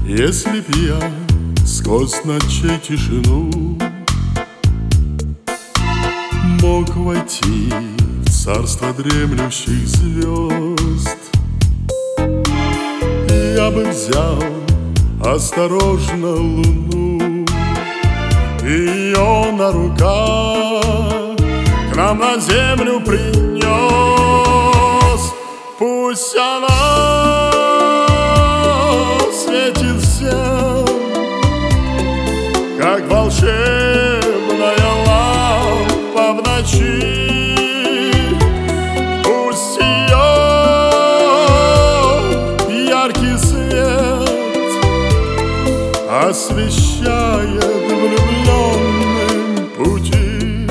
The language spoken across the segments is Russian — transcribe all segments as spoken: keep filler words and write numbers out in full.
Если б я сквозь ночей тишину мог войти в царство дремлющих звезд, я бы взял осторожно луну и ее на руках к нам на землю принес. Пусть она светит всем, как волшебная лампа в ночи. Пусть ее яркий свет освещает влюбленным пути.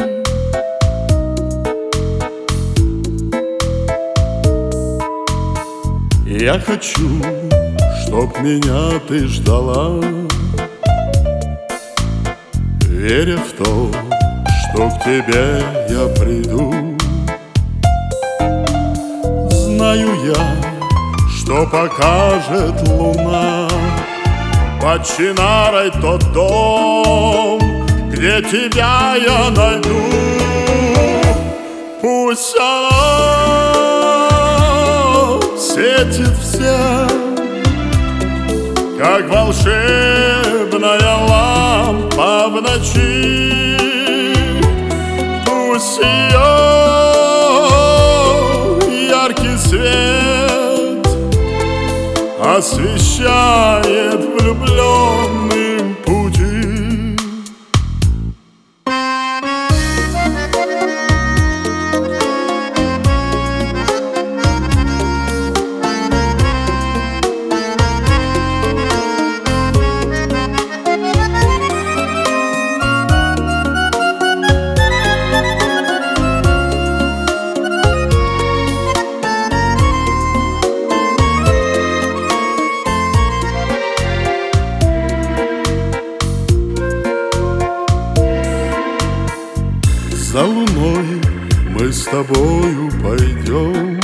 Я хочу, чтоб меня ты ждала, веря в то, что к тебе я приду. Знаю я, что покажет луна под Чинарой тот дом, где тебя я найду. Пусть она светит всем, как волшебная лампа в ночи. Пусть ее яркий свет освещает влюбленным пути. За луной мы с тобою пойдем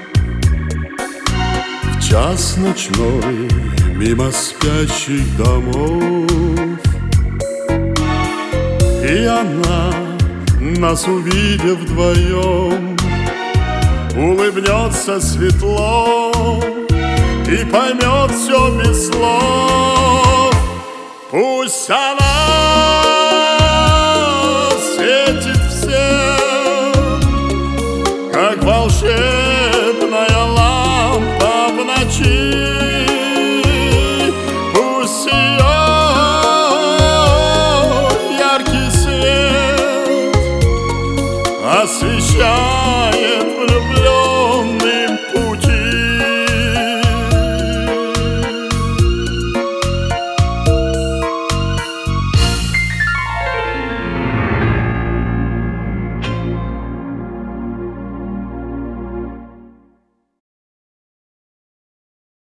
в час ночной мимо спящих домов, и она, нас увидев вдвоем, улыбнется светло и поймет все без слов. Пусть она